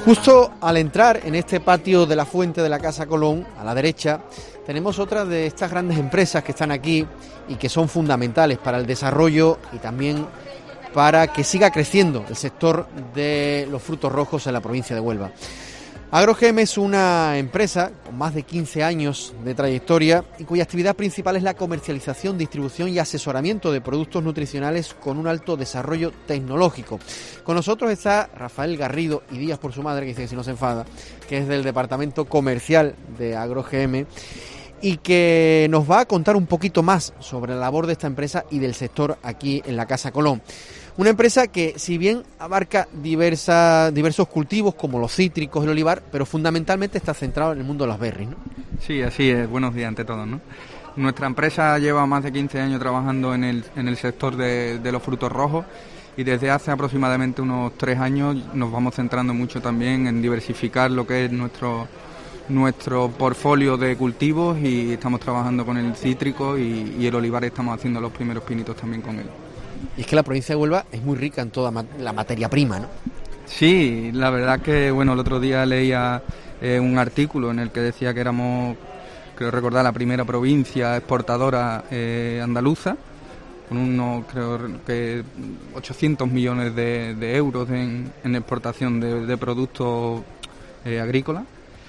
Justo al entrar en este patio de la fuente de la Casa Colón, a la derecha, tenemos otra de estas grandes empresas que están aquí y que son fundamentales para el desarrollo y también para que siga creciendo el sector de los frutos rojos en la provincia de Huelva. AgroGM es una empresa con más de 15 años de trayectoria y cuya actividad principal es la comercialización, distribución y asesoramiento de productos nutricionales con un alto desarrollo tecnológico. Con nosotros está Rafael Garrido y Díaz por su madre, que dice que si no se enfada, que es del departamento comercial de AgroGM y que nos va a contar un poquito más sobre la labor de esta empresa y del sector aquí en la Casa Colón. Una empresa que, si bien abarca diversos cultivos como los cítricos, el olivar, pero fundamentalmente está centrado en el mundo de las berries, ¿no? Sí, así es. Buenos días ante todos, ¿no? Nuestra empresa lleva más de 15 años trabajando en el sector de los frutos rojos y desde hace aproximadamente unos 3 años nos vamos centrando mucho también en diversificar lo que es nuestro portfolio de cultivos y estamos trabajando con el cítrico y el olivar, estamos haciendo los primeros pinitos también con él. Y es que la provincia de Huelva es muy rica en toda la materia prima, ¿no? Sí, la verdad que, bueno, el otro día leía un artículo en el que decía que éramos, creo recordar, la primera provincia exportadora andaluza, con unos, creo que 800 millones de euros en exportación de productos agrícolas.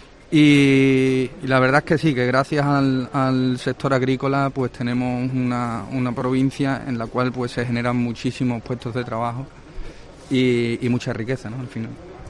Y la verdad es que sí, que gracias al sector agrícola pues tenemos una provincia en la cual pues se generan muchísimos puestos de trabajo y mucha riqueza, ¿no? Al final.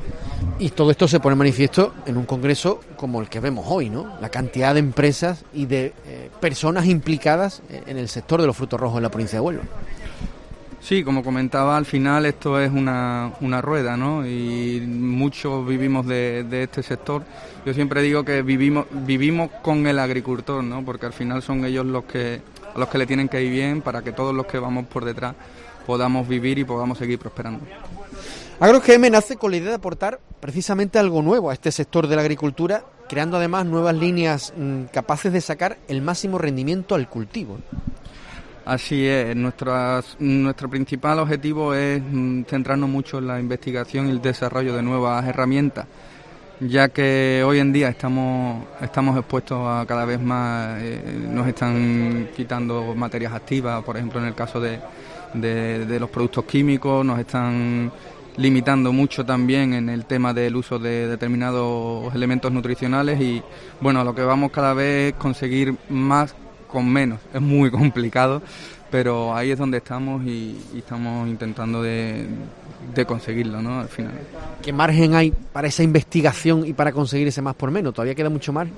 Y todo esto se pone manifiesto en un congreso como el que vemos hoy, ¿no? La cantidad de empresas y de personas implicadas en el sector de los frutos rojos en la provincia de Huelva. Sí, como comentaba, al final esto es una rueda, ¿no? Y muchos vivimos de este sector. Yo siempre digo que vivimos con el agricultor, ¿no? Porque al final son ellos a los que le tienen que ir bien para que todos los que vamos por detrás podamos vivir y podamos seguir prosperando. AgroGM nace con la idea de aportar precisamente algo nuevo a este sector de la agricultura, creando además nuevas líneas capaces de sacar el máximo rendimiento al cultivo. Así es, nuestro principal objetivo es centrarnos mucho en la investigación y el desarrollo de nuevas herramientas, ya que hoy en día estamos expuestos a cada vez más, nos están quitando materias activas, por ejemplo en el caso de los productos químicos, nos están limitando mucho también en el tema del uso de determinados elementos nutricionales y bueno, a lo que vamos cada vez es conseguir más con menos. Es muy complicado, pero ahí es donde estamos y estamos intentando de conseguirlo, ¿no? Al final. ¿Qué margen hay para esa investigación y para conseguir ese más por menos? ¿Todavía queda mucho margen?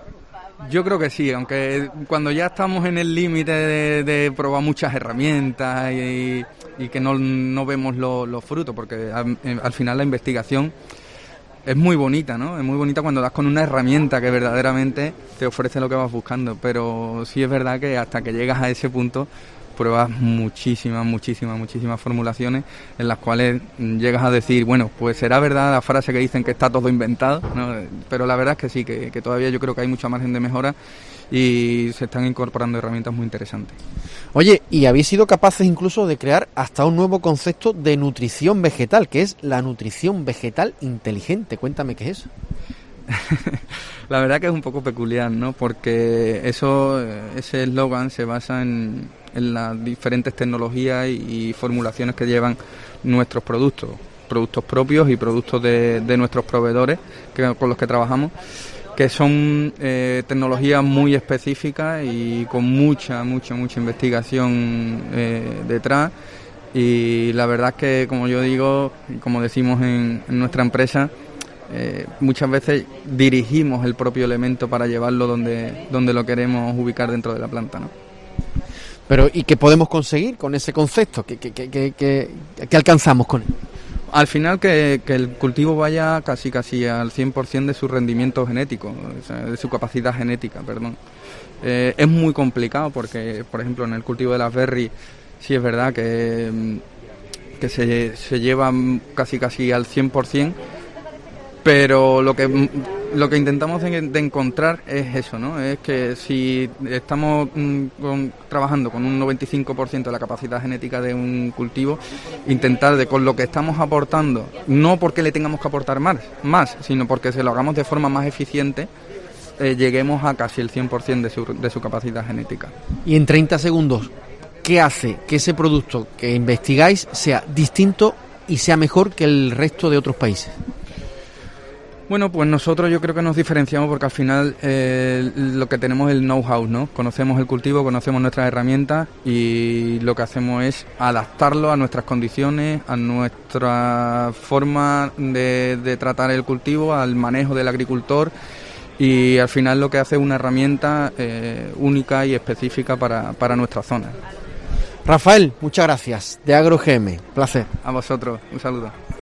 Yo creo que sí, aunque cuando ya estamos en el límite de probar muchas herramientas y que no vemos los frutos, porque al final la investigación es muy bonita, ¿no? Es muy bonita cuando das con una herramienta que verdaderamente te ofrece lo que vas buscando, pero sí es verdad que hasta que llegas a ese punto pruebas muchísimas formulaciones en las cuales llegas a decir, bueno, pues será verdad la frase que dicen que está todo inventado, ¿no? Pero la verdad es que sí, que todavía yo creo que hay mucho margen de mejora y se están incorporando herramientas muy interesantes. Oye, y habéis sido capaces incluso de crear hasta un nuevo concepto de nutrición vegetal, que es la nutrición vegetal inteligente. Cuéntame qué es eso. La verdad que es un poco peculiar, ¿no? Porque ese eslogan se basa en las diferentes tecnologías y formulaciones que llevan nuestros productos propios y productos de nuestros proveedores con los que trabajamos, que son tecnologías muy específicas y con mucha investigación detrás. Y la verdad es que, como yo digo, como decimos en nuestra empresa, muchas veces dirigimos el propio elemento para llevarlo donde lo queremos ubicar dentro de la planta, ¿no? Pero ¿y qué podemos conseguir con ese concepto? ¿Qué alcanzamos con él? Al final que el cultivo vaya casi al 100% de su rendimiento genético, o sea, de su capacidad genética, perdón. Es muy complicado porque, por ejemplo, en el cultivo de las berries sí es verdad que se lleva casi al 100%, pero lo que lo que intentamos de encontrar es eso, ¿no? Es que si estamos trabajando con un 95% de la capacidad genética de un cultivo, intentar de con lo que estamos aportando, no porque le tengamos que aportar más, sino porque se lo hagamos de forma más eficiente, lleguemos a casi el 100% de su capacidad genética. Y en 30 segundos, ¿qué hace que ese producto que investigáis sea distinto y sea mejor que el resto de otros países? Bueno, pues nosotros yo creo que nos diferenciamos porque al final lo que tenemos es el know-how, ¿no? Conocemos el cultivo, conocemos nuestras herramientas y lo que hacemos es adaptarlo a nuestras condiciones, a nuestra forma de tratar el cultivo, al manejo del agricultor, y al final lo que hace es una herramienta única y específica para nuestra zona. Rafael, muchas gracias, de AgroGM, placer. A vosotros, un saludo.